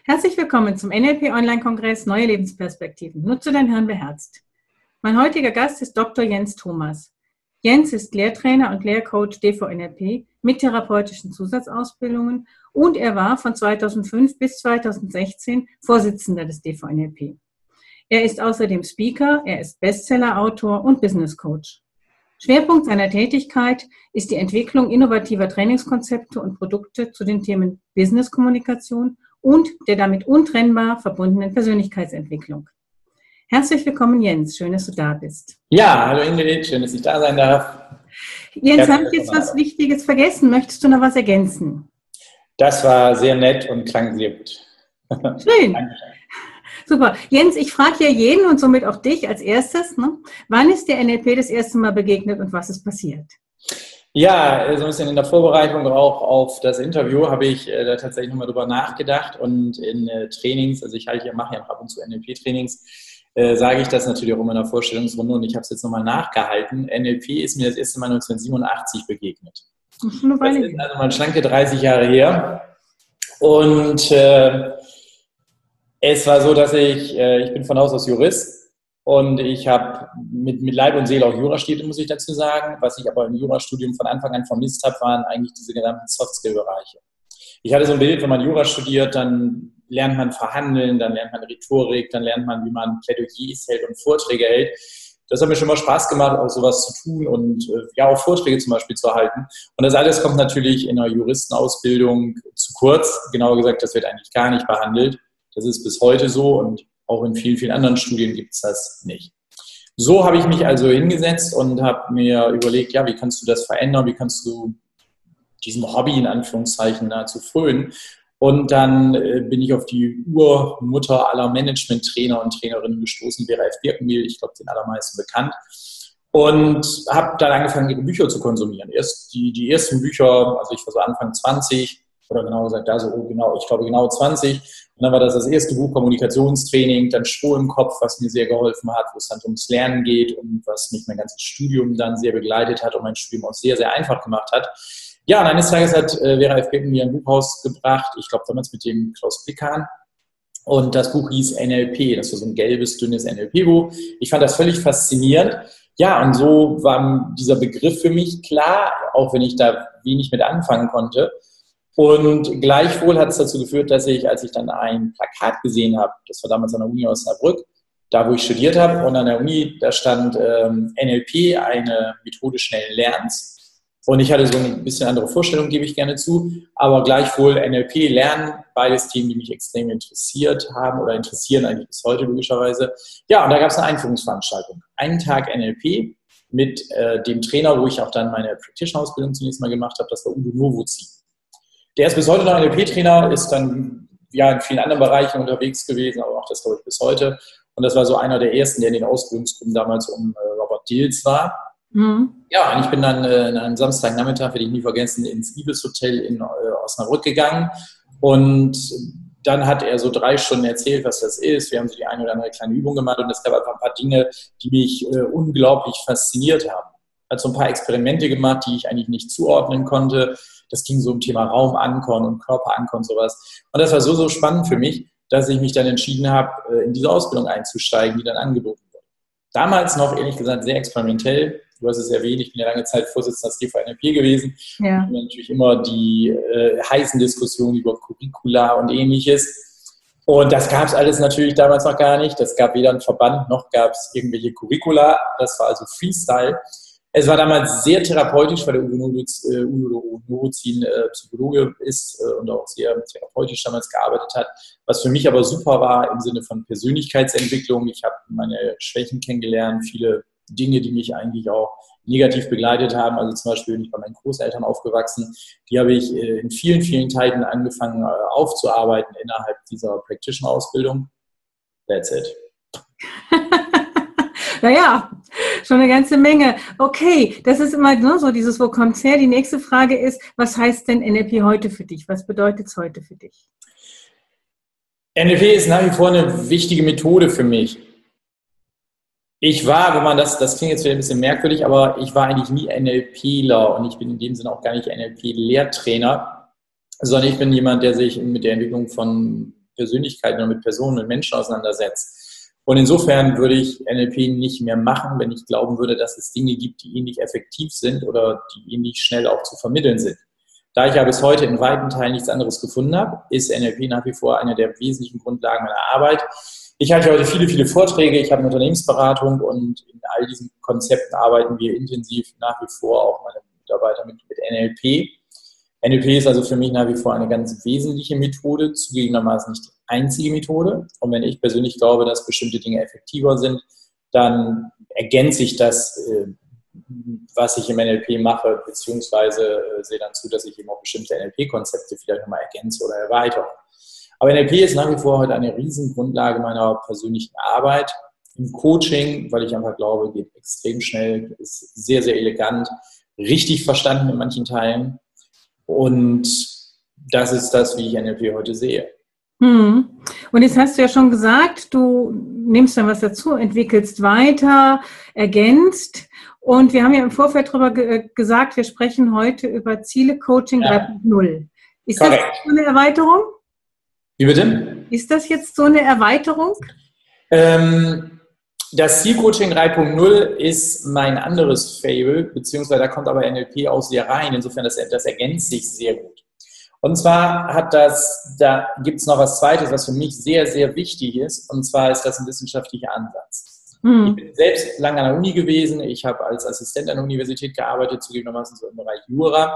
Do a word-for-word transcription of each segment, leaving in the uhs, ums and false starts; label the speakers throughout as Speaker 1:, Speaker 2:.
Speaker 1: Herzlich willkommen zum N L P-Online-Kongress Neue Lebensperspektiven. Nutze dein Hirn beherzt. Mein heutiger Gast ist Doktor Jens Thomas. Jens ist Lehrtrainer und Lehrcoach D V N L P mit therapeutischen Zusatzausbildungen und er war von zweitausendfünf bis zweitausendsechzehn Vorsitzender des D V N L P. Er ist außerdem Speaker, er ist Bestseller-Autor und Business Coach. Schwerpunkt seiner Tätigkeit ist die Entwicklung innovativer Trainingskonzepte und Produkte zu den Themen Business-Kommunikation und der damit untrennbar verbundenen Persönlichkeitsentwicklung. Herzlich willkommen, Jens. Schön, dass du da bist.
Speaker 2: Ja, hallo Ingrid. Schön, dass ich da sein darf.
Speaker 1: Jens, habe ich jetzt was Wichtiges vergessen? Möchtest du noch was ergänzen?
Speaker 2: Das war sehr nett und klang sehr gut.
Speaker 1: Schön. Super. Jens, ich frage ja jeden und somit auch dich als erstes, ne? Wann ist dir N L P das erste Mal begegnet und was ist passiert?
Speaker 2: Ja, so ein bisschen in der Vorbereitung auch auf das Interview habe ich äh, da tatsächlich nochmal drüber nachgedacht und in äh, Trainings, also ich halte ja, mache ja ab und zu N L P-Trainings, äh, sage ich das natürlich auch immer in der Vorstellungsrunde und ich habe es jetzt nochmal nachgehalten. N L P ist mir das erste Mal neunzehnhundertsiebenundachtzig begegnet. Das ist also mal schlanke dreißig Jahre her und äh, es war so, dass ich, äh, ich bin von Haus aus Jurist. Und ich habe mit, mit Leib und Seele auch Jura studiert, muss ich dazu sagen. Was ich aber im Jurastudium von Anfang an vermisst habe, waren eigentlich diese genannten Soft-Skill-Bereiche. Ich hatte so ein Bild, wenn man Jura studiert, dann lernt man verhandeln, dann lernt man Rhetorik, dann lernt man, wie man Plädoyers hält und Vorträge hält. Das hat mir schon mal Spaß gemacht, auch sowas zu tun und ja auch Vorträge zum Beispiel zu halten. Und das alles kommt natürlich in einer Juristenausbildung zu kurz. Genauer gesagt, das wird eigentlich gar nicht behandelt. Das ist bis heute so und auch in vielen, vielen anderen Studien gibt es das nicht. So habe ich mich also hingesetzt und habe mir überlegt, ja, wie kannst du das verändern, wie kannst du diesem Hobby in Anführungszeichen nahezu frönen. Und dann äh, bin ich auf die Urmutter aller Management-Trainer und Trainerinnen gestoßen, Vera F. Birkenbiel, ich glaube den allermeisten bekannt. Und habe dann angefangen, ihre Bücher zu konsumieren. Erst die, die ersten Bücher, also ich war so Anfang zwanzig, oder genau gesagt, da so, oh, genau, ich glaube genau zwanzig. Und dann war das das erste Buch Kommunikationstraining, dann Stroh im Kopf, was mir sehr geholfen hat, wo es dann ums Lernen geht und was mich mein ganzes Studium dann sehr begleitet hat und mein Studium auch sehr, sehr einfach gemacht hat. Ja, und eines Tages hat äh, Vera F. Birken mir ein Buch rausgebracht, ich glaube damals mit dem Klaus Pickan. Und das Buch hieß N L P, das war so ein gelbes, dünnes N L P-Buch. Ich fand das völlig faszinierend. Ja, und so war dieser Begriff für mich klar, auch wenn ich da wenig mit anfangen konnte. Und gleichwohl hat es dazu geführt, dass ich, als ich dann ein Plakat gesehen habe, das war damals an der Uni Osnabrück, da wo ich studiert habe, und an der Uni, da stand ähm, N L P, eine Methode schnellen Lernens. Und ich hatte so ein bisschen andere Vorstellung, gebe ich gerne zu, aber gleichwohl N L P, Lernen, beides Themen, die mich extrem interessiert haben oder interessieren eigentlich bis heute logischerweise. Ja, und da gab es eine Einführungsveranstaltung. Einen Tag N L P mit äh, dem Trainer, wo ich auch dann meine Practitioner-Ausbildung zunächst mal gemacht habe, das war Udo Novozin. Der ist bis heute noch N L P-Trainer, ist dann ja in vielen anderen Bereichen unterwegs gewesen, aber auch das glaube ich bis heute. Und das war so einer der ersten, der in den Ausbildungsgruppen damals um äh, Robert Dills war. Mhm. Ja, und ich bin dann äh, an einem Samstagnachmittag, werde ich nie vergessen, ins Ibis Hotel in äh, Osnabrück gegangen. Und dann hat er so drei Stunden erzählt, was das ist. Wir haben so die eine oder andere kleine Übung gemacht und es gab einfach ein paar Dinge, die mich äh, unglaublich fasziniert haben. Er hat so ein paar Experimente gemacht, die ich eigentlich nicht zuordnen konnte. Das ging so um Thema Raumankern und Körperankern und sowas. Und das war so, so spannend für mich, dass ich mich dann entschieden habe, in diese Ausbildung einzusteigen, die dann angeboten wurde. Damals noch, ehrlich gesagt, sehr experimentell. Du hast es erwähnt, ich bin ja lange Zeit Vorsitzender des D V N L P gewesen. Ja. Und natürlich immer die äh, heißen Diskussionen über Curricula und Ähnliches. Und das gab es alles natürlich damals noch gar nicht. Das gab weder einen Verband, noch gab es irgendwelche Curricula. Das war also Freestyle. Es war damals sehr therapeutisch, weil der Udo Novozin äh, Psychologe ist äh, und auch sehr therapeutisch damals gearbeitet hat. Was für mich aber super war im Sinne von Persönlichkeitsentwicklung. Ich habe meine Schwächen kennengelernt, viele Dinge, die mich eigentlich auch negativ begleitet haben. Also zum Beispiel bin ich bei meinen Großeltern aufgewachsen. Die habe ich äh, in vielen, vielen Teilen angefangen äh, aufzuarbeiten innerhalb dieser Practitioner-Ausbildung. That's it.
Speaker 1: Naja, schon eine ganze Menge. Okay, das ist immer ne, so dieses, wo kommt's her? Die nächste Frage ist, was heißt denn N L P heute für dich? Was bedeutet es heute für dich?
Speaker 2: N L P ist nach wie vor eine wichtige Methode für mich. Ich war, wenn man das, das klingt jetzt wieder ein bisschen merkwürdig, aber ich war eigentlich nie NLPler und ich bin in dem Sinne auch gar nicht N L P-Lehrtrainer, sondern ich bin jemand, der sich mit der Entwicklung von Persönlichkeiten oder mit Personen, mit Menschen auseinandersetzt. Und insofern würde ich N L P nicht mehr machen, wenn ich glauben würde, dass es Dinge gibt, die ähnlich effektiv sind oder die ähnlich schnell auch zu vermitteln sind. Da ich ja bis heute in weiten Teilen nichts anderes gefunden habe, ist N L P nach wie vor eine der wesentlichen Grundlagen meiner Arbeit. Ich halte heute viele, viele Vorträge, ich habe eine Unternehmensberatung und in all diesen Konzepten arbeiten wir intensiv nach wie vor, auch meine Mitarbeiter mit, mit N L P. N L P ist also für mich nach wie vor eine ganz wesentliche Methode, zugegebenermaßen nicht die einzige Methode. Und wenn ich persönlich glaube, dass bestimmte Dinge effektiver sind, dann ergänze ich das, was ich im N L P mache, beziehungsweise sehe dann zu, dass ich eben auch bestimmte N L P-Konzepte vielleicht nochmal ergänze oder erweitere. Aber N L P ist nach wie vor heute eine riesen Grundlage meiner persönlichen Arbeit. Im Coaching, weil ich einfach glaube, geht extrem schnell, ist sehr, sehr elegant, richtig verstanden in manchen Teilen. Und das ist das, wie ich N L P heute sehe.
Speaker 1: Hm. Und jetzt hast du ja schon gesagt, du nimmst dann was dazu, entwickelst weiter, ergänzt. Und wir haben ja im Vorfeld darüber ge- gesagt, wir sprechen heute über Ziele-Coaching
Speaker 2: Ja.
Speaker 1: drei Punkt null. Ist
Speaker 2: Korrekt.
Speaker 1: das so eine Erweiterung?
Speaker 2: Wie bitte?
Speaker 1: Ist das jetzt so eine Erweiterung?
Speaker 2: Ähm, das Zielcoaching drei Punkt null ist mein anderes Fable, beziehungsweise da kommt aber N L P auch sehr rein. Insofern, das, das ergänzt sich sehr gut. Und zwar hat das, da gibt es noch was Zweites, was für mich sehr, sehr wichtig ist. Und zwar ist das ein wissenschaftlicher Ansatz. Hm. Ich bin selbst lange an der Uni gewesen. Ich habe als Assistent an der Universität gearbeitet, zugegebenermaßen so im Bereich Jura.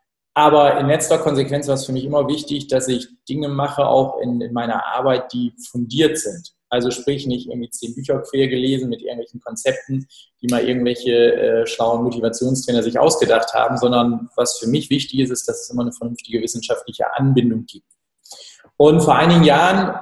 Speaker 2: Aber in letzter Konsequenz war es für mich immer wichtig, dass ich Dinge mache, auch in, in meiner Arbeit, die fundiert sind. Also sprich nicht irgendwie zehn Bücher quer gelesen mit irgendwelchen Konzepten, die mal irgendwelche äh, schlauen Motivationstrainer sich ausgedacht haben, sondern was für mich wichtig ist, ist, dass es immer eine vernünftige wissenschaftliche Anbindung gibt. Und vor einigen Jahren,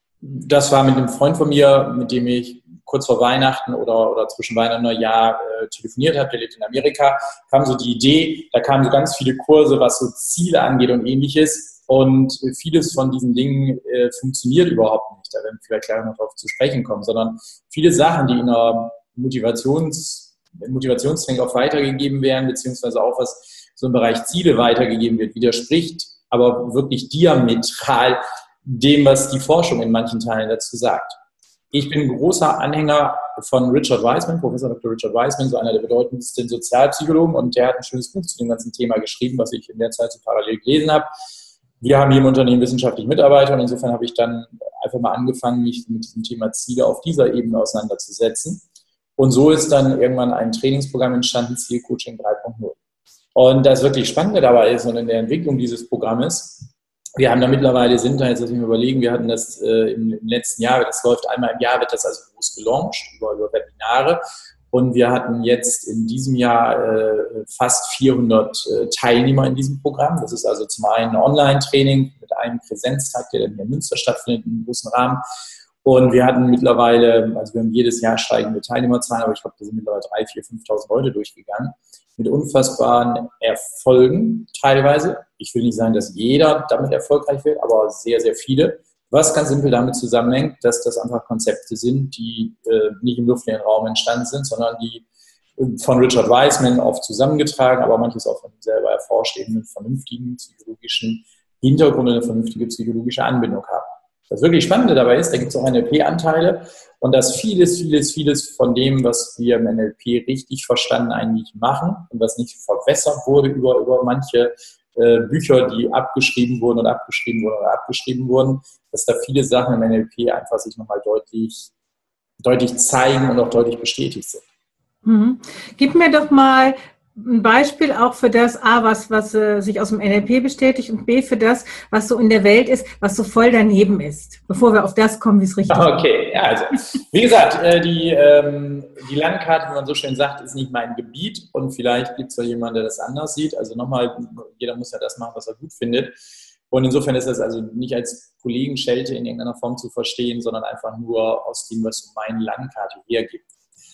Speaker 2: das war mit einem Freund von mir, mit dem ich kurz vor Weihnachten oder, oder zwischen Weihnachten und Neujahr äh, telefoniert habe, der lebt in Amerika, kam so die Idee, da kamen so ganz viele Kurse, was so Ziele angeht und ähnliches. Und vieles von diesen Dingen äh, funktioniert überhaupt nicht. Da werden wir vielleicht gleich noch darauf zu sprechen kommen, sondern viele Sachen, die in einer Motivations, Motivationstraining auch weitergegeben werden, beziehungsweise auch was so im Bereich Ziele weitergegeben wird, widerspricht aber wirklich diametral dem, was die Forschung in manchen Teilen dazu sagt. Ich bin ein großer Anhänger von Richard Wiseman, Professor Doktor Richard Wiseman, so einer der bedeutendsten Sozialpsychologen, und der hat ein schönes Buch zu dem ganzen Thema geschrieben, was ich in der Zeit so parallel gelesen habe. Wir haben hier im Unternehmen wissenschaftliche Mitarbeiter und insofern habe ich dann einfach mal angefangen, mich mit diesem Thema Ziele auf dieser Ebene auseinanderzusetzen. Und so ist dann irgendwann ein Trainingsprogramm entstanden, Zielcoaching drei Punkt null. Und das wirklich Spannende dabei ist und in der Entwicklung dieses Programmes, wir haben da mittlerweile, sind da jetzt, lass mich mal überlegen, wir hatten das äh, im, im letzten Jahr, das läuft einmal im Jahr, wird das also groß gelauncht über, über Webinare. Und wir hatten jetzt in diesem Jahr äh, fast vierhundert äh, Teilnehmer in diesem Programm. Das ist also zum einen ein Online-Training mit einem Präsenztag, der dann hier in Münster stattfindet, im großen Rahmen. Und wir hatten mittlerweile, also wir haben jedes Jahr steigende Teilnehmerzahlen, aber ich glaube, da sind mittlerweile dreitausend, viertausend, fünftausend Leute durchgegangen, mit unfassbaren Erfolgen teilweise. Ich will nicht sagen, dass jeder damit erfolgreich wird, aber sehr, sehr viele. Was ganz simpel damit zusammenhängt, dass das einfach Konzepte sind, die äh, nicht im luftleeren Raum entstanden sind, sondern die von Richard Wiseman oft zusammengetragen, aber manches auch von ihm selber erforscht, eben einen vernünftigen psychologischen Hintergrund, eine vernünftige psychologische Anbindung haben. Das wirklich Spannende dabei ist, da gibt es auch N L P-Anteile und dass vieles, vieles, vieles von dem, was wir im N L P richtig verstanden eigentlich machen und was nicht verwässert wurde über, über manche äh, Bücher, die abgeschrieben wurden und abgeschrieben wurden oder abgeschrieben wurden, dass da viele Sachen im N L P einfach sich nochmal deutlich, deutlich zeigen und auch deutlich bestätigt sind.
Speaker 1: Mhm. Gib mir doch mal ein Beispiel auch für das A, was, was äh, sich aus dem N L P bestätigt und B, für das, was so in der Welt ist, was so voll daneben ist, bevor wir auf das kommen, wie es richtig ist.
Speaker 2: Okay, ja, also wie gesagt, äh, die, ähm, die Landkarte, wie man so schön sagt, ist nicht mein Gebiet und vielleicht gibt es ja jemanden, der das anders sieht. Also nochmal, jeder muss ja das machen, was er gut findet. Und insofern ist das also nicht als Kollegenschelte in irgendeiner Form zu verstehen, sondern einfach nur aus dem, was so meine Landkarte hergibt.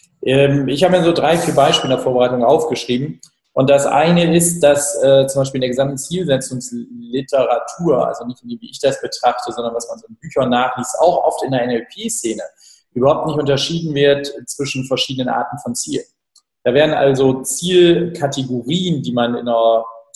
Speaker 2: Ich habe mir so drei, vier Beispiele in der Vorbereitung aufgeschrieben. Und das eine ist, dass äh, zum Beispiel in der gesamten Zielsetzungsliteratur, also nicht wie ich das betrachte, sondern was man so in Büchern nachliest, auch oft in der N L P-Szene, überhaupt nicht unterschieden wird zwischen verschiedenen Arten von Zielen. Da werden also Zielkategorien, die man in einer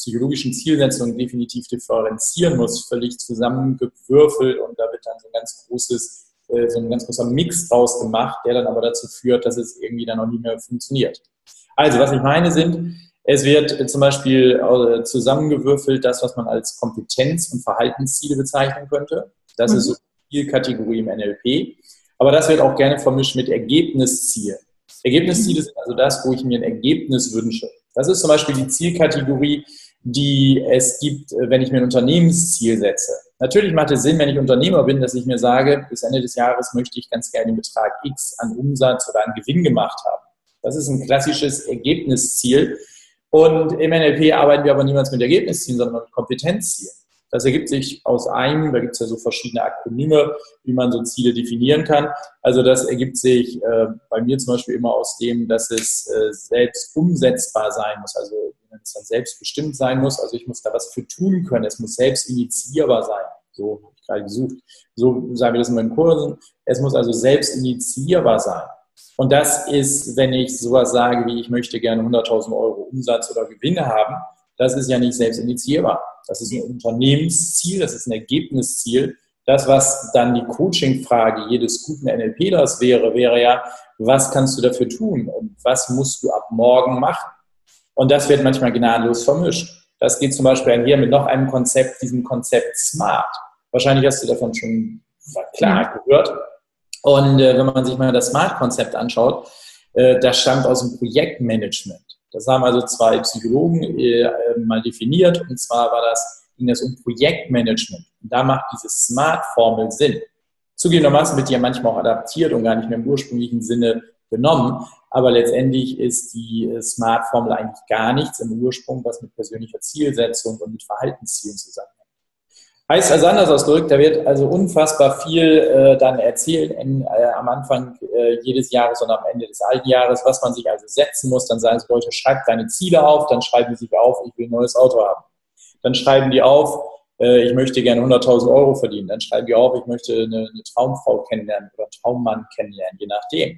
Speaker 2: psychologischen Zielsetzungen definitiv differenzieren muss, völlig zusammengewürfelt und da wird dann so ein ganz großes, äh, so ein ganz großer Mix draus gemacht, der dann aber dazu führt, dass es irgendwie dann auch nicht mehr funktioniert. Also, was ich meine sind, es wird äh, zum Beispiel äh, zusammengewürfelt, das, was man als Kompetenz- und Verhaltensziele bezeichnen könnte. Das mhm. ist so die Kategorie im N L P. Aber das wird auch gerne vermischt mit Ergebniszielen. Ergebnisziele sind also das, wo ich mir ein Ergebnis wünsche. Das ist zum Beispiel die Zielkategorie, die es gibt, wenn ich mir ein Unternehmensziel setze. Natürlich macht es Sinn, wenn ich Unternehmer bin, dass ich mir sage, bis Ende des Jahres möchte ich ganz gerne den Betrag X an Umsatz oder an Gewinn gemacht haben. Das ist ein klassisches Ergebnisziel. Und im N L P arbeiten wir aber niemals mit Ergebniszielen, sondern mit Kompetenzzielen. Das ergibt sich aus einem, da gibt es ja so verschiedene Akronyme, wie man so Ziele definieren kann. Also das ergibt sich äh, bei mir zum Beispiel immer aus dem, dass es äh, selbst umsetzbar sein muss, also wenn es dann selbstbestimmt sein muss. Also ich muss da was für tun können, es muss selbst initiierbar sein. So habe ich gerade gesucht. So sagen wir das in meinen Kursen. Es muss also selbst initiierbar sein. Und das ist, wenn ich sowas sage, wie ich möchte gerne hunderttausend Euro Umsatz oder Gewinne haben, das ist ja nicht selbst initiierbar. Das ist ein Unternehmensziel, das ist ein Ergebnisziel. Das, was dann die Coaching-Frage jedes guten NLPlers wäre, wäre ja, was kannst du dafür tun und was musst du ab morgen machen? Und das wird manchmal gnadenlos vermischt. Das geht zum Beispiel einher mit noch einem Konzept, diesem Konzept SMART. Wahrscheinlich hast du davon schon klar gehört. Und äh, wenn man sich mal das SMART-Konzept anschaut, äh, das stammt aus dem Projektmanagement. Das haben also zwei Psychologen äh, mal definiert, und zwar war das, ging das um Projektmanagement. Und da macht diese SMART-Formel Sinn. Zugegebenermaßen wird die ja manchmal auch adaptiert und gar nicht mehr im ursprünglichen Sinne genommen, aber letztendlich ist die SMART-Formel eigentlich gar nichts im Ursprung, was mit persönlicher Zielsetzung und mit Verhaltenszielen zusammenhängt. Heißt also anders ausgedrückt, da wird also unfassbar viel äh, dann erzählt in, äh, am Anfang äh, jedes Jahres und am Ende des alten Jahres, was man sich also setzen muss. Dann sagen sie, Leute, schreibt deine Ziele auf, dann schreiben die sich auf, ich will ein neues Auto haben. Dann schreiben die auf, äh, ich möchte gerne hunderttausend Euro verdienen. Dann schreiben die auf, ich möchte eine, eine Traumfrau kennenlernen oder einen Traummann kennenlernen, je nachdem.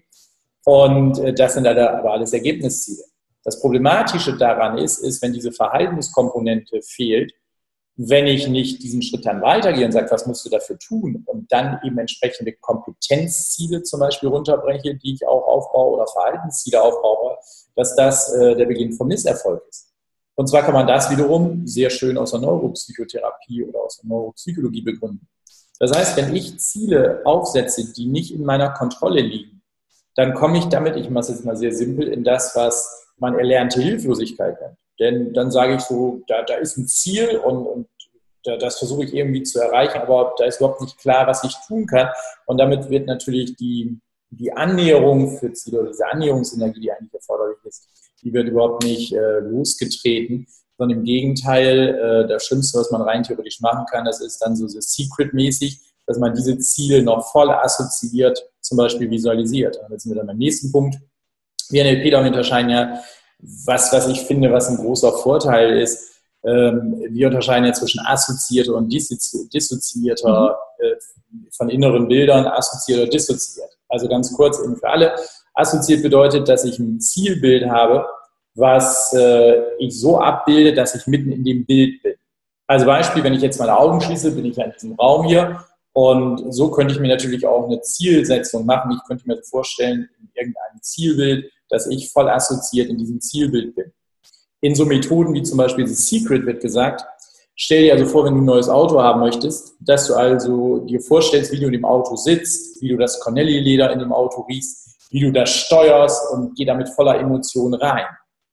Speaker 2: Und äh, das sind aber alles Ergebnisziele. Das Problematische daran ist, ist, wenn diese Verhaltenskomponente fehlt, wenn ich nicht diesen Schritt dann weitergehe und sage, was musst du dafür tun und dann eben entsprechende Kompetenzziele zum Beispiel runterbreche, die ich auch aufbaue oder Verhaltensziele aufbaue, dass das äh, der Beginn vom Misserfolg ist. Und zwar kann man das wiederum sehr schön aus der Neuropsychotherapie oder aus der Neuropsychologie begründen. Das heißt, wenn ich Ziele aufsetze, die nicht in meiner Kontrolle liegen, dann komme ich damit, ich mache es jetzt mal sehr simpel, in das, was man erlernte Hilflosigkeit nennt. Denn dann sage ich so, da, da ist ein Ziel und, und da, das versuche ich irgendwie zu erreichen, aber da ist überhaupt nicht klar, was ich tun kann. Und damit wird natürlich die, die Annäherung für Ziele oder diese Annäherungsenergie, die eigentlich erforderlich ist, die wird überhaupt nicht äh, losgetreten, sondern im Gegenteil, äh, das Schlimmste, was man rein theoretisch machen kann, das ist dann so, so secret-mäßig, dass man diese Ziele noch voll assoziiert, zum Beispiel visualisiert. Und jetzt sind wir dann beim nächsten Punkt. Wir NLPler unterscheiden ja, was, was ich finde, was ein großer Vorteil ist, ähm, wir unterscheiden ja zwischen assoziierter und dissozi- dissoziierter, mhm. äh, von inneren Bildern, assoziiert oder dissoziiert. Also ganz kurz eben für alle. Assoziiert bedeutet, dass ich ein Zielbild habe, was äh, ich so abbilde, dass ich mitten in dem Bild bin. Also Beispiel, wenn ich jetzt meine Augen schließe, bin ich ja in diesem Raum hier und so könnte ich mir natürlich auch eine Zielsetzung machen. Ich könnte mir vorstellen, in irgendeinem Zielbild, dass ich voll assoziiert in diesem Zielbild bin. In so Methoden wie zum Beispiel The Secret wird gesagt, stell dir also vor, wenn du ein neues Auto haben möchtest, dass du also dir vorstellst, wie du in dem Auto sitzt, wie du das Cornelli-Leder in dem Auto riechst, wie du das steuerst und geh damit voller Emotion rein.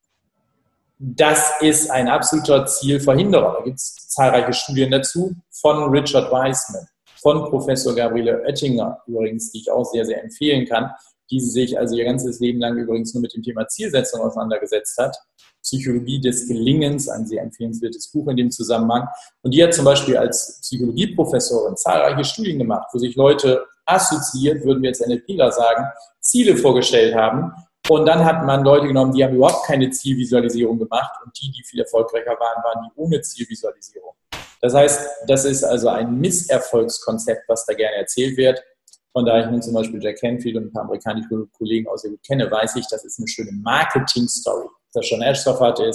Speaker 2: Das ist ein absoluter Zielverhinderer. Da gibt es zahlreiche Studien dazu von Richard Wiseman, von Professor Gabriele Oettinger übrigens, die ich auch sehr, sehr empfehlen kann, die sich also ihr ganzes Leben lang übrigens nur mit dem Thema Zielsetzung auseinandergesetzt hat. Psychologie des Gelingens, ein sehr empfehlenswertes Buch in dem Zusammenhang. Und die hat zum Beispiel als Psychologieprofessorin zahlreiche Studien gemacht, wo sich Leute assoziiert, würden wir jetzt NLPler sagen, Ziele vorgestellt haben. Und dann hat man Leute genommen, die haben überhaupt keine Zielvisualisierung gemacht und die, die viel erfolgreicher waren, waren die ohne Zielvisualisierung. Das heißt, das ist also ein Misserfolgskonzept, was da gerne erzählt wird. Und da ich nun zum Beispiel Jack Canfield und ein paar amerikanische Kollegen auch sehr gut kenne, weiß ich, das ist eine schöne Marketing-Story. Das John Ashtoff hatte es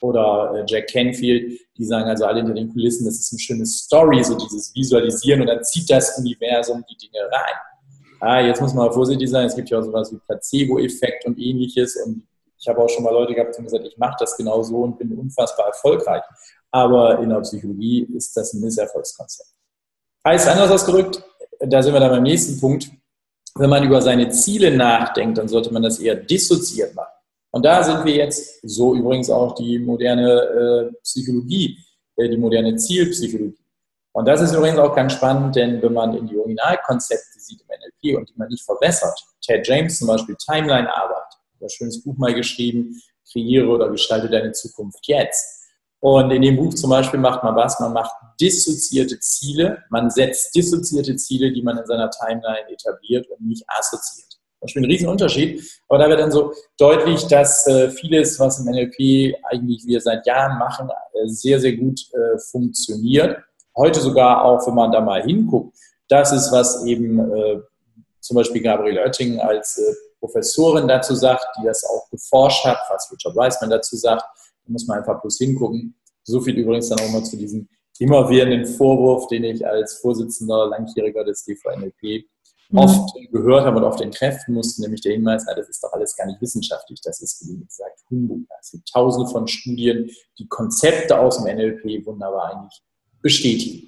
Speaker 2: oder äh, Jack Canfield, die sagen also alle hinter den Kulissen, das ist eine schöne Story, so dieses Visualisieren und dann zieht das Universum die Dinge rein. Ah, jetzt muss man vorsichtig sein, es gibt ja auch sowas wie Placebo-Effekt und ähnliches und ich habe auch schon mal Leute gehabt, die haben gesagt, ich mache das genau so und bin unfassbar erfolgreich. Aber in der Psychologie ist das ein Misserfolgskonzept. Heißt anders ausgedrückt, da sind wir dann beim nächsten Punkt, wenn man über seine Ziele nachdenkt, dann sollte man das eher dissoziiert machen. Und da sind wir jetzt, so übrigens auch die moderne äh, Psychologie, äh, die moderne Zielpsychologie. Und das ist übrigens auch ganz spannend, denn wenn man in die Originalkonzepte sieht im N L P und die man nicht verbessert, Ted James zum Beispiel Timeline-Arbeit, ein schönes Buch mal geschrieben, kreiere oder gestalte deine Zukunft jetzt. Und in dem Buch zum Beispiel macht man was, man macht dissoziierte Ziele, man setzt dissoziierte Ziele, die man in seiner Timeline etabliert und nicht assoziiert. Das ist ein Riesenunterschied, aber da wird dann so deutlich, dass äh, vieles, was im N L P eigentlich wir seit Jahren machen, äh, sehr, sehr gut äh, funktioniert. Heute sogar auch, wenn man da mal hinguckt, das ist, was eben äh, zum Beispiel Gabriele Oetting als äh, Professorin dazu sagt, die das auch geforscht hat, was Richard Wiseman dazu sagt, da muss man einfach bloß hingucken. So viel übrigens dann auch mal zu diesem immerwährenden Vorwurf, den ich als Vorsitzender Langjähriger des D V N L P mhm. oft gehört habe und oft entkräften musste, nämlich der Hinweis, na, das ist doch alles gar nicht wissenschaftlich, das ist, wie gesagt, Humbug. Es gibt tausende von Studien, die Konzepte aus dem N L P wunderbar eigentlich bestätigen.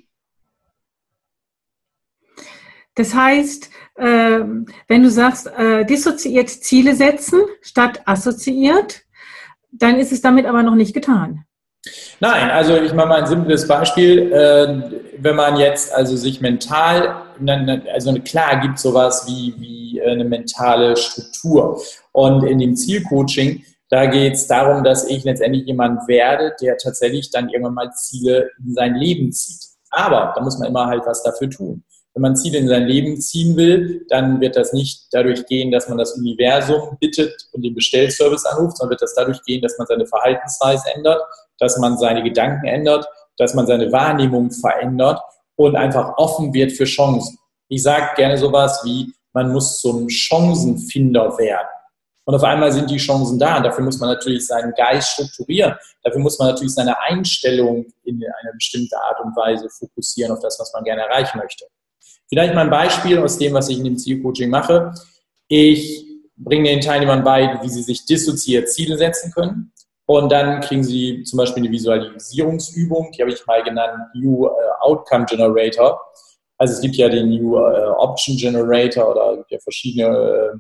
Speaker 1: Das heißt, wenn du sagst, dissoziiert Ziele setzen statt assoziiert, dann ist es damit aber noch nicht getan.
Speaker 2: Nein, also ich mache mal ein simples Beispiel. Wenn man jetzt also sich mental, also klar gibt es sowas wie, wie eine mentale Struktur. Und in dem Zielcoaching, da geht es darum, dass ich letztendlich jemand werde, der tatsächlich dann irgendwann mal Ziele in sein Leben zieht. Aber da muss man immer halt was dafür tun. Wenn man Ziele in sein Leben ziehen will, dann wird das nicht dadurch gehen, dass man das Universum bittet und den Bestellservice anruft, sondern wird das dadurch gehen, dass man seine Verhaltensweise ändert, dass man seine Gedanken ändert, dass man seine Wahrnehmung verändert und einfach offen wird für Chancen. Ich sage gerne sowas wie, man muss zum Chancenfinder werden. Und auf einmal sind die Chancen da. Und dafür muss man natürlich seinen Geist strukturieren. Dafür muss man natürlich seine Einstellung in eine bestimmte Art und Weise fokussieren auf das, was man gerne erreichen möchte. Vielleicht mal ein Beispiel aus dem, was ich in dem Zielcoaching mache. Ich bringe den Teilnehmern bei, wie sie sich dissoziiert Ziele setzen können. Und dann kriegen sie zum Beispiel eine Visualisierungsübung, die habe ich mal genannt New Outcome Generator. Also es gibt ja den New Option Generator oder es gibt ja verschiedene,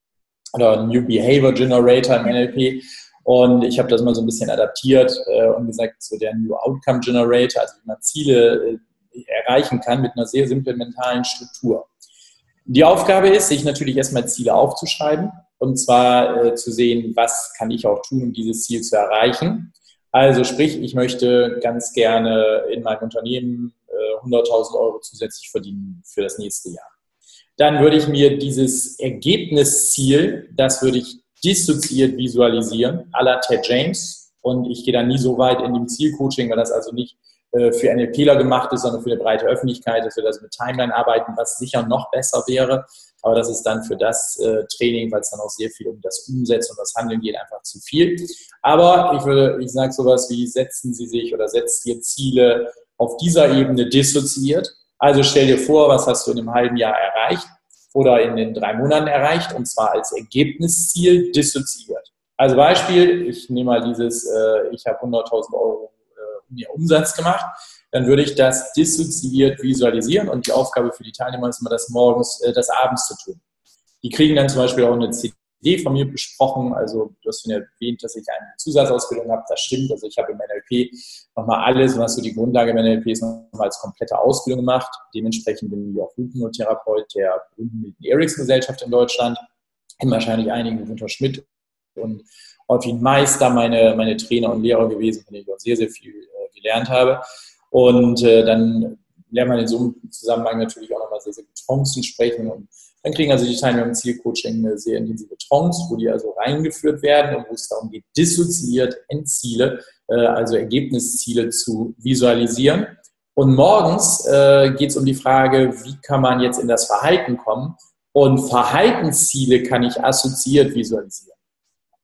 Speaker 2: oder New Behavior Generator im N L P. Und ich habe das mal so ein bisschen adaptiert und gesagt, so der New Outcome Generator, also wie man Ziele erreichen kann mit einer sehr simplen mentalen Struktur. Die Aufgabe ist, sich natürlich erstmal Ziele aufzuschreiben und zwar äh, zu sehen, was kann ich auch tun, um dieses Ziel zu erreichen. Also sprich, ich möchte ganz gerne in meinem Unternehmen äh, hunderttausend Euro zusätzlich verdienen für das nächste Jahr. Dann würde ich mir dieses Ergebnisziel, das würde ich dissoziiert visualisieren, à la Ted James. Und ich gehe dann nie so weit in dem Zielcoaching, weil das also nicht für NLPler gemacht ist, sondern für eine breite Öffentlichkeit, dass wir das mit Timeline arbeiten, was sicher noch besser wäre. Aber das ist dann für das äh, Training, weil es dann auch sehr viel um das Umsetzen und das Handeln geht, einfach zu viel. Aber ich würde, ich sage sowas wie, setzen Sie sich oder setzt ihr Ziele auf dieser Ebene dissoziiert. Also stell dir vor, was hast du in einem halben Jahr erreicht oder in den drei Monaten erreicht und zwar als Ergebnisziel dissoziiert. Also Beispiel, ich nehme mal dieses, äh, ich habe hunderttausend Euro mehr Umsatz gemacht, dann würde ich das dissoziiert visualisieren und die Aufgabe für die Teilnehmer ist immer, das morgens, äh, das abends zu tun. Die kriegen dann zum Beispiel auch eine C D von mir besprochen, also du hast schon erwähnt, dass ich eine Zusatzausbildung habe, das stimmt, also ich habe im N L P nochmal alles, was so die Grundlage im N L P ist, nochmal als komplette Ausbildung gemacht, dementsprechend bin ich auch Hypnotherapeut der berühmten Milton-Erickson-Gesellschaft in Deutschland, kennen wahrscheinlich einige, Günther Schmidt und Eutin Meister, meine, meine Trainer und Lehrer gewesen, von denen ich auch sehr, sehr viel äh, gelernt habe. Und äh, dann lernt man in so einem Zusammenhang natürlich auch nochmal sehr, sehr gut Trancen sprechen. Und dann kriegen also die Teilnehmer im Zielcoaching eine sehr intensive Trance, wo die also reingeführt werden und wo es darum geht, dissoziiert Endziele, äh, also Ergebnisziele zu visualisieren. Und morgens äh, geht es um die Frage, wie kann man jetzt in das Verhalten kommen? Und Verhaltensziele kann ich assoziiert visualisieren.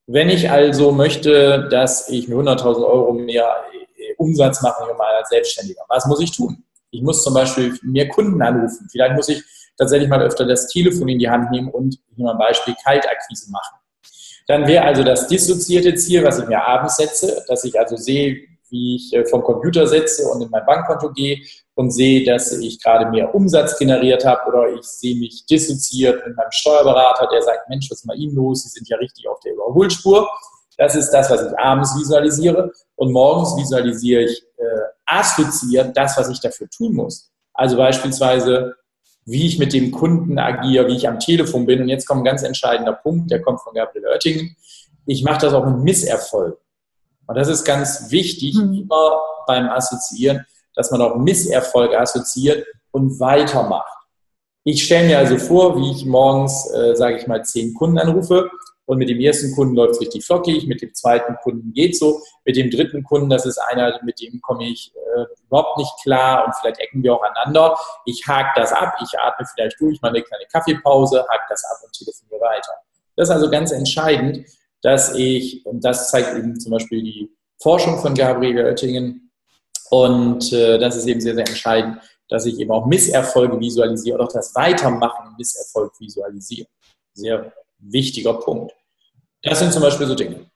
Speaker 2: Wenn ich also möchte, dass ich mir hunderttausend Euro mehr Umsatz mache mal als Selbstständiger, was muss ich tun? Ich muss zum Beispiel mehr Kunden anrufen. Vielleicht muss ich tatsächlich mal öfter das Telefon in die Hand nehmen und, ich nehme mal ein Beispiel, Kaltakquise machen. Dann wäre also das dissoziierte Ziel, was ich mir abends setze, dass ich also sehe, wie ich vom Computer sitze und in mein Bankkonto gehe und sehe, dass ich gerade mehr Umsatz generiert habe, oder ich sehe mich dissoziiert mit meinem Steuerberater, der sagt, Mensch, was ist bei Ihnen los? Sie sind ja richtig auf der Überholspur. Das ist das, was ich abends visualisiere, und morgens visualisiere ich äh, assoziiert das, was ich dafür tun muss. Also beispielsweise, wie ich mit dem Kunden agiere, wie ich am Telefon bin. Und jetzt kommt ein ganz entscheidender Punkt, der kommt von Gabriele Oettingen. Ich mache das auch mit Misserfolg. Und das ist ganz wichtig, mhm. immer beim Assoziieren, dass man auch Misserfolg assoziiert und weitermacht. Ich stelle mir also vor, wie ich morgens, äh, sage ich mal, zehn Kunden anrufe, und mit dem ersten Kunden läuft es richtig flockig, mit dem zweiten Kunden geht so, mit dem dritten Kunden, das ist einer, mit dem komme ich äh, überhaupt nicht klar und vielleicht ecken wir auch aneinander. Ich hake das ab, ich atme vielleicht durch, mache eine kleine Kaffeepause, hake das ab und telefoniere weiter. Das ist also ganz entscheidend, dass ich, und das zeigt eben zum Beispiel die Forschung von Gabriele Oettingen, und äh, das ist eben sehr, sehr entscheidend, dass ich eben auch Misserfolge visualisiere oder auch das Weitermachen im Misserfolg visualisiere. Sehr wichtiger Punkt. Das sind zum Beispiel so Dinge.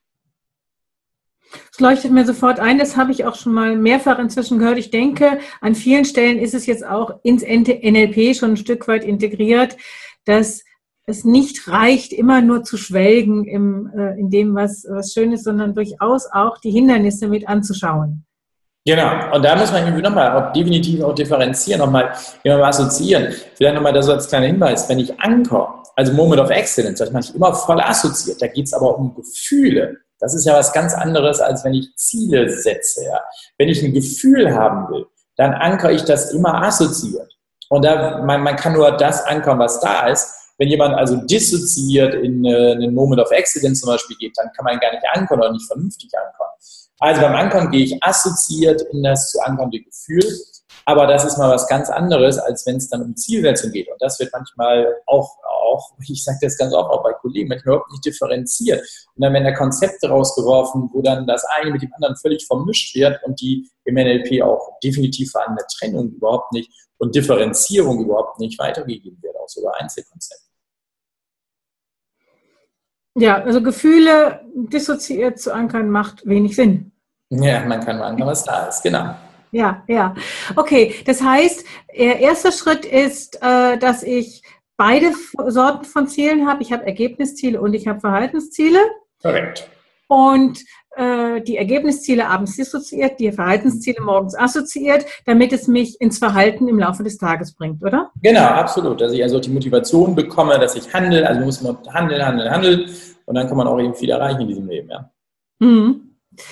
Speaker 1: Das leuchtet mir sofort ein, das habe ich auch schon mal mehrfach inzwischen gehört. Ich denke, an vielen Stellen ist es jetzt auch ins N L P schon ein Stück weit integriert, dass es nicht reicht, immer nur zu schwelgen im, äh, in dem, was, was schön ist, sondern durchaus auch die Hindernisse mit anzuschauen.
Speaker 2: Genau, und da muss man irgendwie nochmal auch definitiv auch differenzieren, nochmal mal assoziieren. Vielleicht nochmal das als kleiner Hinweis, wenn ich anker, also Moment of Excellence, das mache ich immer voll assoziiert, da geht es aber um Gefühle. Das ist ja was ganz anderes, als wenn ich Ziele setze. Ja. Wenn ich ein Gefühl haben will, dann ankere ich das immer assoziiert. Und da, man, man kann nur das ankern, was da ist. Wenn jemand also dissoziiert in äh, einen Moment of Excellence zum Beispiel geht, dann kann man gar nicht ankern oder nicht vernünftig ankern. Also beim Ankern gehe ich assoziiert in das zu ankernde Gefühl, aber das ist mal was ganz anderes, als wenn es dann um Zielsetzung geht. Und das wird manchmal auch, auch ich sage das ganz oft auch bei Kollegen, manchmal überhaupt nicht differenziert. Und dann werden da Konzepte rausgeworfen, wo dann das eine mit dem anderen völlig vermischt wird und die im N L P auch definitiv vorhandene Trennung überhaupt nicht und Differenzierung überhaupt nicht weitergegeben wird, auch sogar Einzelkonzepte.
Speaker 1: Ja, also Gefühle dissoziiert zu ankern macht wenig Sinn.
Speaker 2: Ja, man kann nur ankern, was da ist, genau.
Speaker 1: Ja, ja. Okay, das heißt, der erste Schritt ist, dass ich beide Sorten von Zielen habe. Ich habe Ergebnisziele und ich habe Verhaltensziele.
Speaker 2: Korrekt.
Speaker 1: Und äh, die Ergebnisziele abends dissoziiert, die Verhaltensziele morgens assoziiert, damit es mich ins Verhalten im Laufe des Tages bringt, oder?
Speaker 2: Genau, absolut. Dass ich also die Motivation bekomme, dass ich handle, also muss man handeln, handeln, handeln, und dann kann man auch eben viel erreichen in diesem Leben, ja.
Speaker 1: Mhm.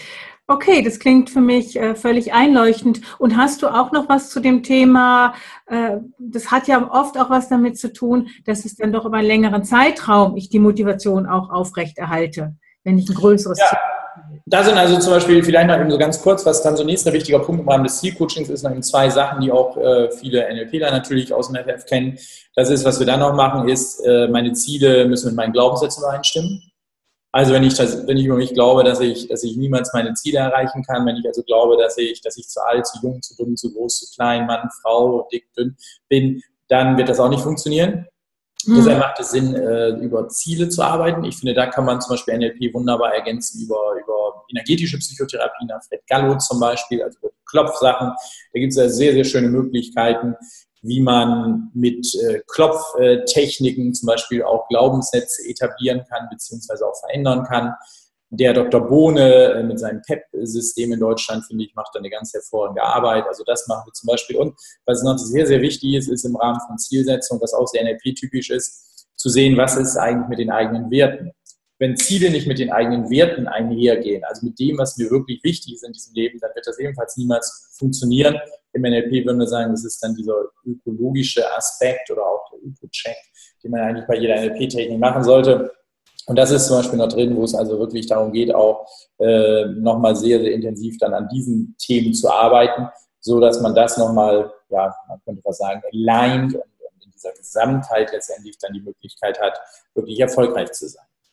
Speaker 1: Okay, das klingt für mich äh, völlig einleuchtend. Und hast du auch noch was zu dem Thema, äh, das hat ja oft auch was damit zu tun, dass es dann doch über einen längeren Zeitraum ich die Motivation auch aufrechterhalte, wenn ich ein größeres
Speaker 2: ja.
Speaker 1: Ziel habe.
Speaker 2: Da sind also zum Beispiel vielleicht noch eben so ganz kurz, was dann so nächster wichtiger Punkt im Rahmen des Zielcoachings ist, noch eben zwei Sachen, die auch äh, viele NLPler natürlich aus dem F F kennen. Das ist, was wir dann noch machen, ist, äh, meine Ziele müssen mit meinen Glaubenssätzen übereinstimmen. Also wenn ich, das, wenn ich über mich glaube, dass ich, dass ich niemals meine Ziele erreichen kann, wenn ich also glaube, dass ich, dass ich zu alt, zu jung, zu dumm, zu groß, zu klein, Mann, Frau, dick, dünn bin, dann wird das auch nicht funktionieren. Mhm. Deshalb macht es Sinn, äh, über Ziele zu arbeiten. Ich finde, da kann man zum Beispiel N L P wunderbar ergänzen über, über energetische Psychotherapie, nach Fred Gallo zum Beispiel, also über Klopfsachen. Da gibt es ja sehr, sehr schöne Möglichkeiten, wie man mit äh, Klopftechniken zum Beispiel auch Glaubenssätze etablieren kann, beziehungsweise auch verändern kann. Der Doktor Bohne äh, mit seinem P E P-System in Deutschland, finde ich, macht da eine ganz hervorragende Arbeit. Also das machen wir zum Beispiel. Und was noch sehr, sehr wichtig ist, ist im Rahmen von Zielsetzung, was auch sehr N L P-typisch ist, zu sehen, was ist eigentlich mit den eigenen Werten. Wenn Ziele nicht mit den eigenen Werten einhergehen, also mit dem, was mir wirklich wichtig ist in diesem Leben, dann wird das ebenfalls niemals funktionieren. Im N L P würden wir sagen, das ist dann dieser ökologische Aspekt oder auch der Öko-Check, den man eigentlich bei jeder N L P-Technik machen sollte. Und das ist zum Beispiel noch drin, wo es also wirklich darum geht, auch äh, nochmal sehr, sehr intensiv dann an diesen Themen zu arbeiten, so dass man das nochmal, ja, man könnte was sagen, aligned und in dieser Gesamtheit letztendlich dann die Möglichkeit hat, wirklich erfolgreich zu sein.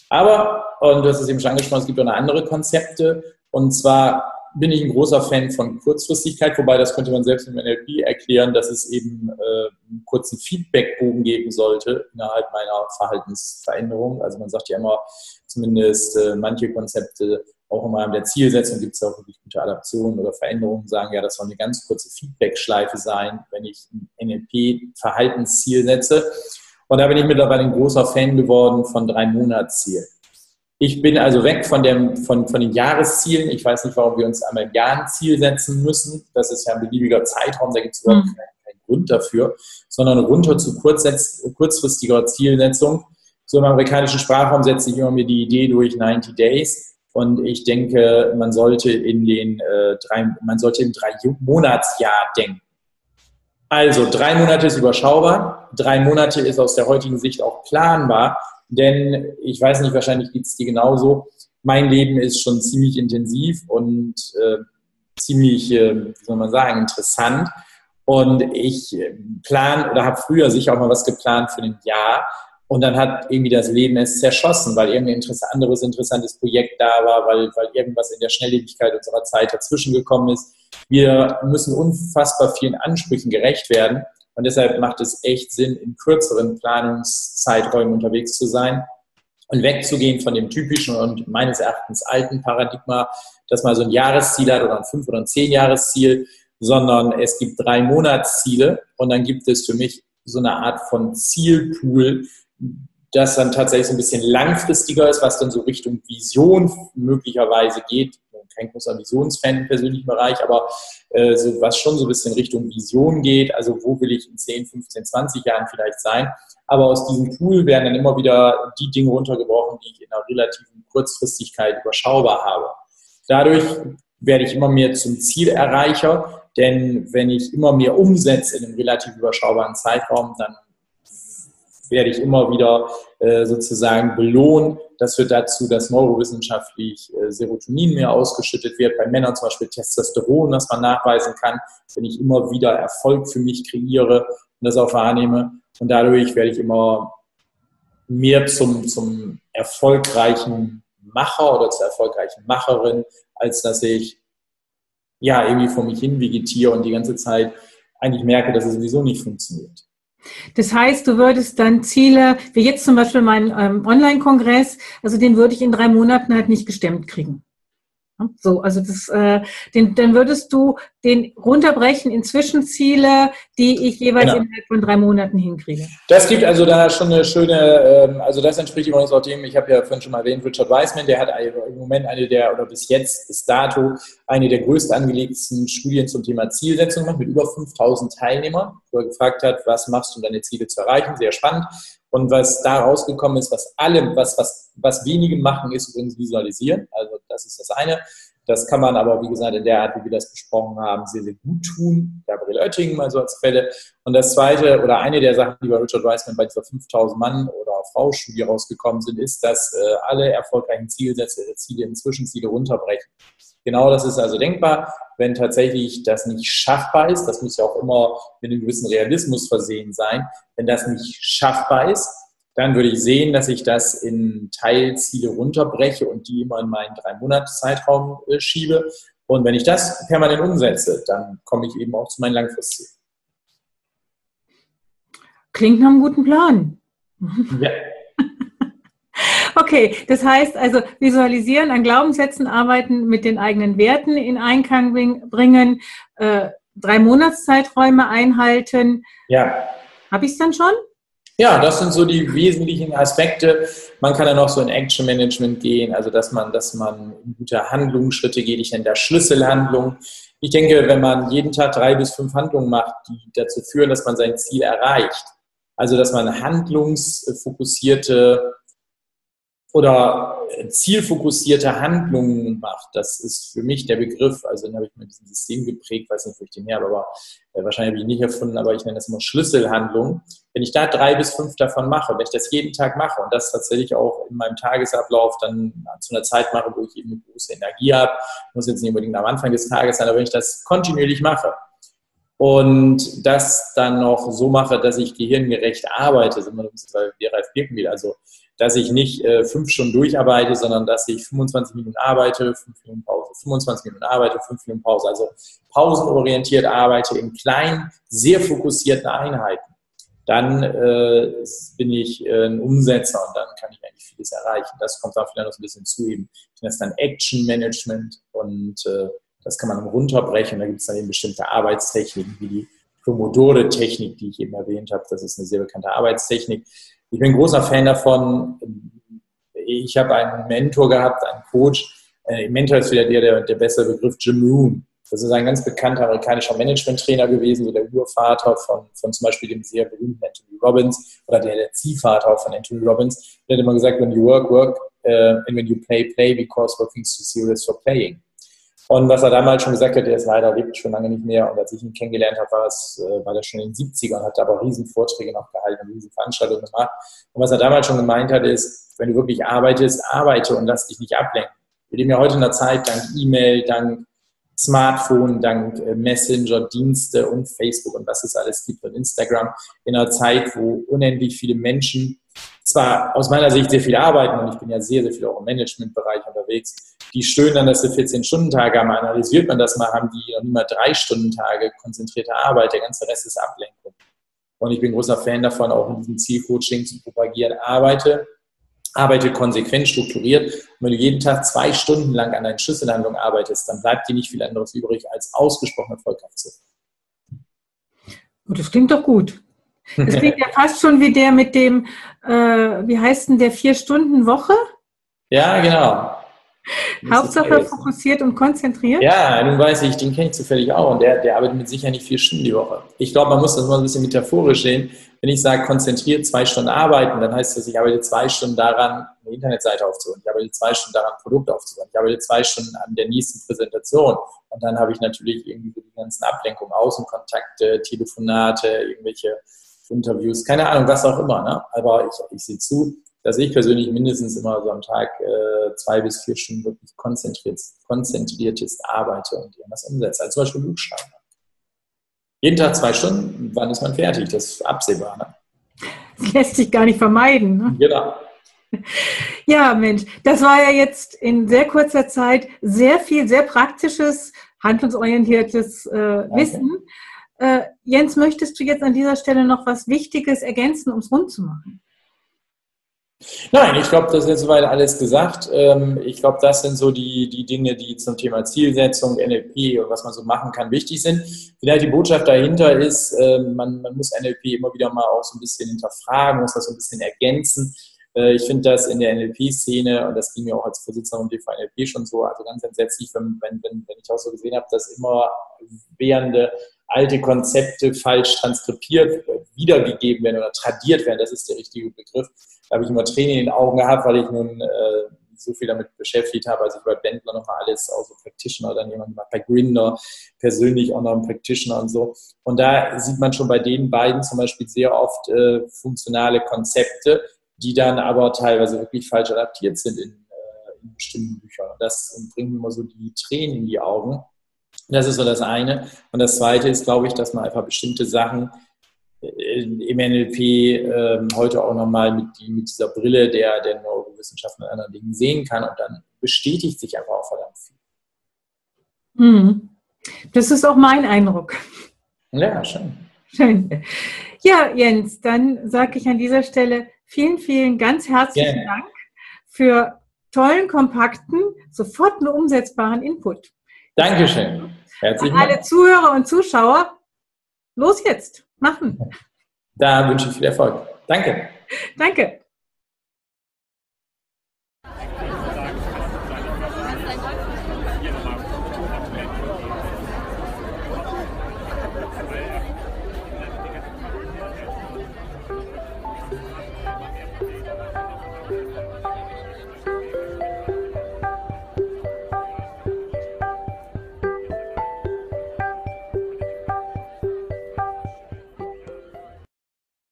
Speaker 2: Aber, und du hast es eben schon angesprochen, es gibt auch noch andere Konzepte. Und zwar bin ich ein großer Fan von Kurzfristigkeit, wobei das könnte man selbst im N L P erklären, dass es eben äh, einen kurzen Feedbackbogen geben sollte innerhalb meiner Verhaltensveränderung. Also man sagt ja immer, zumindest äh, manche Konzepte, auch im Rahmen der Zielsetzung gibt es auch wirklich gute Adaptionen oder Veränderungen, sagen ja, das soll eine ganz kurze Feedbackschleife sein, wenn ich ein N L P-Verhaltensziel setze. Und da bin ich mittlerweile ein großer Fan geworden von drei Monatszielen. Ich bin also weg von, dem, von, von den Jahreszielen. Ich weiß nicht, warum wir uns einmal im Jahr ein Ziel setzen müssen. Das ist ja ein beliebiger Zeitraum, da gibt es überhaupt mhm. keinen, keinen Grund dafür, sondern runter zu kurzsetz, kurzfristiger Zielsetzung. So im amerikanischen Sprachraum setze ich immer mir die Idee durch neunzig Days. Und ich denke, man sollte in den äh, drei, man sollte im drei-Monats-Jahr denken. Also drei Monate ist überschaubar, drei Monate ist aus der heutigen Sicht auch planbar, denn ich weiß nicht, wahrscheinlich geht es dir genauso. Mein Leben ist schon ziemlich intensiv und äh, ziemlich, äh, wie soll man sagen, interessant. Und ich plan oder habe früher sicher auch mal was geplant für ein Jahr. Und dann hat irgendwie das Leben es zerschossen, weil irgendein anderes interessantes Projekt da war, weil, weil irgendwas in der Schnelllebigkeit unserer Zeit dazwischen gekommen ist. Wir müssen unfassbar vielen Ansprüchen gerecht werden. Und deshalb macht es echt Sinn, in kürzeren Planungszeiträumen unterwegs zu sein und wegzugehen von dem typischen und meines Erachtens alten Paradigma, dass man so ein Jahresziel hat oder ein Fünf- oder ein Zehn-Jahres-Ziel, sondern es gibt drei Monatsziele und dann gibt es für mich so eine Art von Zielpool, das dann tatsächlich so ein bisschen langfristiger ist, was dann so Richtung Vision möglicherweise geht. Ich bin kein großer Visionsfan im persönlichen Bereich, aber äh, so, was schon so ein bisschen Richtung Vision geht, also wo will ich in zehn, fünfzehn, zwanzig Jahren vielleicht sein. Aber aus diesem Pool werden dann immer wieder die Dinge runtergebrochen, die ich in einer relativen Kurzfristigkeit überschaubar habe. Dadurch werde ich immer mehr zum Zielerreicher, denn wenn ich immer mehr umsetze in einem relativ überschaubaren Zeitraum, dann werde ich immer wieder äh, sozusagen belohnt. Das führt dazu, dass neurowissenschaftlich äh, Serotonin mehr ausgeschüttet wird. Bei Männern zum Beispiel Testosteron, das man nachweisen kann, wenn ich immer wieder Erfolg für mich kreiere und das auch wahrnehme. Und dadurch werde ich immer mehr zum, zum erfolgreichen Macher oder zur erfolgreichen Macherin, als dass ich ja irgendwie vor mich hin vegetiere und die ganze Zeit eigentlich merke, dass es sowieso nicht funktioniert.
Speaker 1: Das heißt, du würdest dann Ziele, wie jetzt zum Beispiel mein ähm, Online-Kongress, also den würde ich in drei Monaten halt nicht gestemmt kriegen. So, also das, äh, den, dann würdest du den runterbrechen in Zwischenziele, die ich jeweils genau. innerhalb von drei Monaten hinkriege.
Speaker 2: Das gibt also da schon eine schöne, ähm, also das entspricht übrigens auch dem, ich habe ja vorhin schon mal erwähnt, Richard Wiseman, der hat im Moment eine der, oder bis jetzt, bis dato, eine der größten angelegten Studien zum Thema Zielsetzung gemacht, mit über fünftausend Teilnehmern, wo er gefragt hat, was machst du, um deine Ziele zu erreichen, sehr spannend. Und was da rausgekommen ist, was alle, was, was, was wenige machen, ist übrigens visualisieren. Also das ist das eine. Das kann man aber, wie gesagt, in der Art, wie wir das besprochen haben, sehr, sehr gut tun. Gabriel Oettingen mal so als Quelle. Und das zweite oder eine der Sachen, die bei Richard Wiseman bei dieser fünftausend Mann oder Frau-Studie rausgekommen sind, ist, dass äh, alle erfolgreichen Zielsätze, Ziele in Zwischenziele runterbrechen. Genau das ist also denkbar, wenn tatsächlich das nicht schaffbar ist, das muss ja auch immer mit einem gewissen Realismus versehen sein, wenn das nicht schaffbar ist, dann würde ich sehen, dass ich das in Teilziele runterbreche und die immer in meinen drei Monats Zeitraum äh, schiebe. Und wenn ich das permanent umsetze, dann komme ich eben auch zu meinen Langfristzielen.
Speaker 1: Klingt nach einem guten Plan.
Speaker 2: Ja.
Speaker 1: Okay, das heißt also visualisieren, an Glaubenssätzen arbeiten, mit den eigenen Werten in Einklang bringen, äh, drei Monatszeiträume einhalten.
Speaker 2: Ja.
Speaker 1: Habe ich es dann schon?
Speaker 2: Ja, das sind so die wesentlichen Aspekte. Man kann dann auch so in Action Management gehen, also dass man, dass man in gute Handlungsschritte geht. Ich nenne das Schlüsselhandlung. Ich denke, wenn man jeden Tag drei bis fünf Handlungen macht, die dazu führen, dass man sein Ziel erreicht, also dass man handlungsfokussierte oder zielfokussierte Handlungen macht. Das ist für mich der Begriff, also den habe ich mit diesem System geprägt, weiß nicht, wo ich den her habe, aber äh, wahrscheinlich habe ich ihn nicht erfunden, aber ich nenne das immer Schlüsselhandlungen. Wenn ich da drei bis fünf davon mache, wenn ich das jeden Tag mache und das tatsächlich auch in meinem Tagesablauf dann zu einer Zeit mache, wo ich eben eine große Energie habe, muss jetzt nicht unbedingt am Anfang des Tages sein, aber wenn ich das kontinuierlich mache und das dann noch so mache, dass ich gehirngerecht arbeite, sind wir ein bisschen bei Ralf Birkenbiel, also dass ich nicht äh, fünf Stunden durcharbeite, sondern dass ich fünfundzwanzig Minuten arbeite, fünf Minuten Pause, fünfundzwanzig Minuten arbeite, fünf Minuten Pause. Also pausenorientiert arbeite in kleinen, sehr fokussierten Einheiten. Dann äh, bin ich äh, ein Umsetzer und dann kann ich eigentlich vieles erreichen. Das kommt auch wieder noch so ein bisschen zu eben. Ich nenne es dann Action Management und äh, das kann man runterbrechen. Da gibt es dann eben bestimmte Arbeitstechniken, wie die Pomodoro-Technik, die ich eben erwähnt habe. Das ist eine sehr bekannte Arbeitstechnik. Ich bin ein großer Fan davon. Ich habe einen Mentor gehabt, einen Coach. Ein Mentor ist wieder der, der, der bessere Begriff, Jim Rohn. Das ist ein ganz bekannter amerikanischer Management-Trainer gewesen, so der Urvater von, von zum Beispiel dem sehr berühmten Anthony Robbins oder der, der Ziehvater von Anthony Robbins. Der hat immer gesagt, when you work, work, uh, and when you play, play, because working is too serious for playing. Und was er damals schon gesagt hat, der ist leider, lebt schon lange nicht mehr. Und als ich ihn kennengelernt habe, war, es, war das schon in den siebzigern, hat aber riesen Vorträge noch gehalten und riesen Veranstaltungen gemacht. Und was er damals schon gemeint hat, ist, wenn du wirklich arbeitest, arbeite und lass dich nicht ablenken. Wir leben ja heute in einer Zeit, dank E-Mail, dank Smartphone, dank Messenger, Dienste und Facebook und was es alles gibt und Instagram, in einer Zeit, wo unendlich viele Menschen zwar aus meiner Sicht sehr viel arbeiten und ich bin ja sehr, sehr viel auch im Managementbereich unterwegs, die stöhnen dann, dass sie vierzehn-Stunden-Tage haben, analysiert man das mal, haben die noch nicht mal drei-Stunden-Tage konzentrierte Arbeit, der ganze Rest ist Ablenkung. Und ich bin großer Fan davon, auch in diesem Zielcoaching zu propagieren, arbeite, arbeite konsequent, strukturiert. Und wenn du jeden Tag zwei Stunden lang an deinen Schlüsselhandlungen arbeitest, dann bleibt dir nicht viel anderes übrig, als ausgesprochen erfolgreich zu sein.
Speaker 1: Das klingt doch gut. Das klingt ja fast schon wie der mit dem, äh, wie heißt denn der, Vier-Stunden-Woche?
Speaker 2: Ja, genau.
Speaker 1: Hauptsache fokussiert und konzentriert?
Speaker 2: Ja, nun weiß ich, den kenne ich zufällig auch und der, der arbeitet mit Sicherheit nicht vier Stunden die Woche. Ich glaube, man muss das mal ein bisschen metaphorisch sehen. Wenn ich sage, konzentriert zwei Stunden arbeiten, dann heißt das, ich arbeite zwei Stunden daran, eine Internetseite aufzubauen. Ich arbeite zwei Stunden daran, ein Produkt aufzubauen. Ich arbeite zwei Stunden an der nächsten Präsentation. Und dann habe ich natürlich irgendwie die ganzen Ablenkungen, Außenkontakte, Telefonate, irgendwelche Interviews, keine Ahnung, was auch immer. Ne? Aber ich, ich sehe zu, dass ich persönlich mindestens immer so am Tag äh, zwei bis vier Stunden wirklich konzentriert, konzentriertest arbeite und irgendwas umsetze. Also zum Beispiel Buchschreiben. Jeden Tag zwei Stunden, wann ist man fertig? Das ist absehbar. Ne?
Speaker 1: Das lässt sich gar nicht vermeiden. Ne?
Speaker 2: Genau.
Speaker 1: Ja, Mensch, das war ja jetzt in sehr kurzer Zeit sehr viel, sehr praktisches, handlungsorientiertes äh, Wissen. Äh, Jens, möchtest du jetzt an dieser Stelle noch was Wichtiges ergänzen, um es rund zu machen?
Speaker 2: Nein, ich glaube, das ist jetzt soweit alles gesagt. Ich glaube, das sind so die, die Dinge, die zum Thema Zielsetzung, N L P und was man so machen kann, wichtig sind. Vielleicht die Botschaft dahinter ist, man, man muss N L P immer wieder mal auch so ein bisschen hinterfragen, muss das so ein bisschen ergänzen. Ich finde das in der N L P-Szene, und das ging mir auch als Vorsitzender von D V N L P schon so, also ganz entsetzlich, wenn, wenn, wenn ich auch so gesehen habe, dass immer währende alte Konzepte falsch transkribiert, wiedergegeben werden oder tradiert werden, das ist der richtige Begriff. Da habe ich immer Tränen in den Augen gehabt, weil ich nun äh, so viel damit beschäftigt habe. Also ich bei Bendler nochmal alles, auch so Practitioner, dann jemand bei Grinder, persönlich auch noch ein Practitioner und so. Und da sieht man schon bei den beiden zum Beispiel sehr oft äh, funktionale Konzepte, die dann aber teilweise wirklich falsch adaptiert sind in, äh, in bestimmten Büchern. Und das bringt immer so die Tränen in die Augen. Das ist so das eine. Und das zweite ist, glaube ich, dass man einfach bestimmte Sachen im N L P äh, heute auch nochmal mit, die, mit dieser Brille der, der Neurowissenschaften und anderen Dingen sehen kann und dann bestätigt sich einfach auch verdammt viel.
Speaker 1: Das ist auch mein Eindruck.
Speaker 2: Ja, schön.
Speaker 1: Schön. Ja, Jens, dann sage ich an dieser Stelle vielen, vielen ganz herzlichen yeah. Dank für tollen, kompakten, sofort nur umsetzbaren Input.
Speaker 2: Dankeschön. Herzlichen Dank.
Speaker 1: Alle Zuhörer und Zuschauer, los jetzt, machen.
Speaker 2: Da wünsche ich viel Erfolg. Danke.
Speaker 1: Danke.